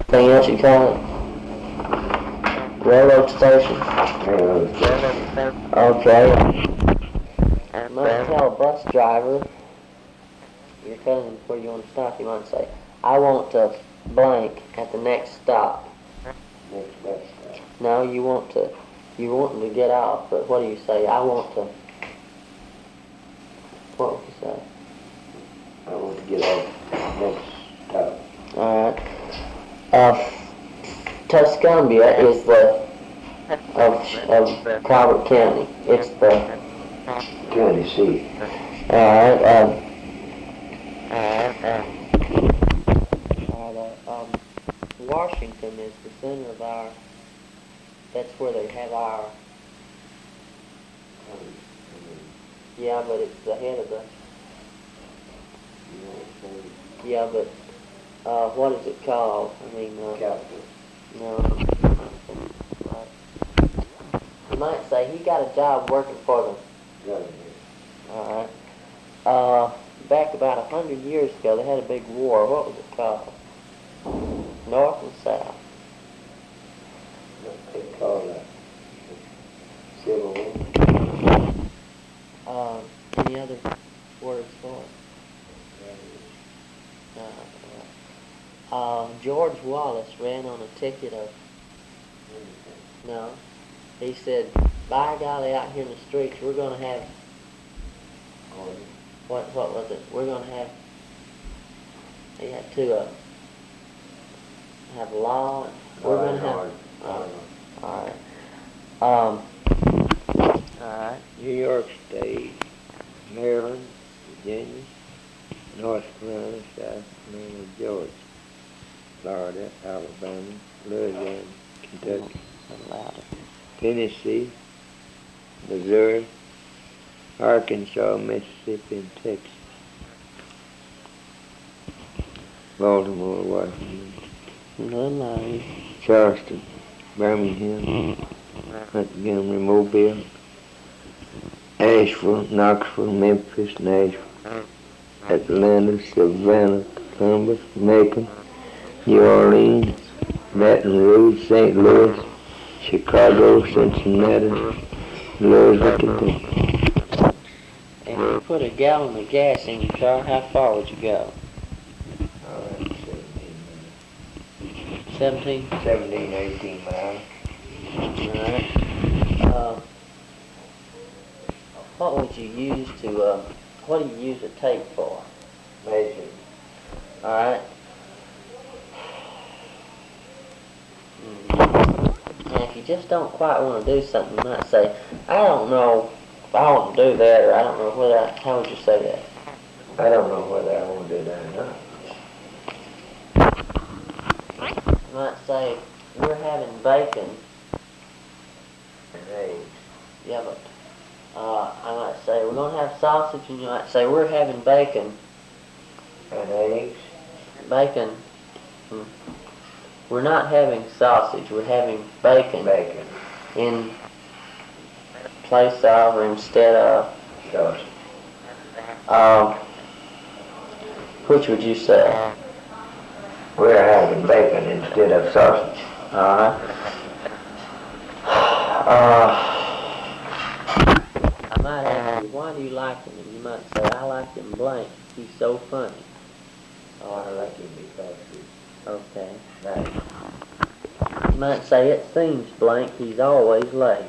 Anything else you call it? Railroad station? Railroad station. Okay. You might tell a bus driver, you're telling him where you want to stop, you might say, I want to blank at the next stop. Next bus stop. No, you want them to get off, but what do you say? I want to, what would you say? I want to get off next stop. Alright. Tuscumbia is of Calvert County. It's the County seat. alright, Washington is the center of that's where they have our, yeah, but it's the head of the, yeah, but, what is it called? I mean, Capital. no. You might say he got a job working for them. Government. Alright. Back about 100 years ago, they had a big war. What was it called? North and South. They call that Civil War. Any other words for it? George Wallace ran on a ticket of, no, he said, by golly, out here in the streets, we're going to have, what was it? We're going to have, he had to have law, we're going to have, alright. New York State, Maryland, Virginia, North Carolina, South Carolina, Georgia, Florida, Alabama, Louisiana, Kentucky, Tennessee, Missouri, Arkansas, Mississippi, and Texas. Baltimore, Washington, Charleston, Birmingham, Montgomery, Mobile, Asheville, Knoxville, Memphis, Nashville, Atlanta, Savannah, Columbus, Macon, New Orleans, Baton Rouge, St. Louis, Chicago, Cincinnati, Louisville, Kentucky. And if you put a gallon of gas in your car, how far would you go? 17? 17, 18 miles. Alright. What would you use to, what do you use a tape for? Measure. Alright. And if you just don't quite want to do something, you might say, I don't know if I want to do that, or I don't know whether how would you say that? I don't know whether I want to do that or not. You might say, we're having bacon. And eggs. Yeah, but I might say, we're going to have sausage, and you might say, we're having bacon. And eggs. Bacon. We're not having sausage, we're having bacon. Bacon. In place of or instead of. Sausage. Which would you say? We're having bacon instead of sausage. Alright. I might ask you, why do you like him? And you might say, I like him blank. He's so funny. Oh, I like him because he's Okay. nice. You might say, it seems blank, he's always late.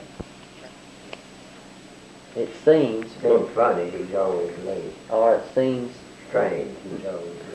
It seems. Seems funny, he's always late. Or it seems Strange, he's always late.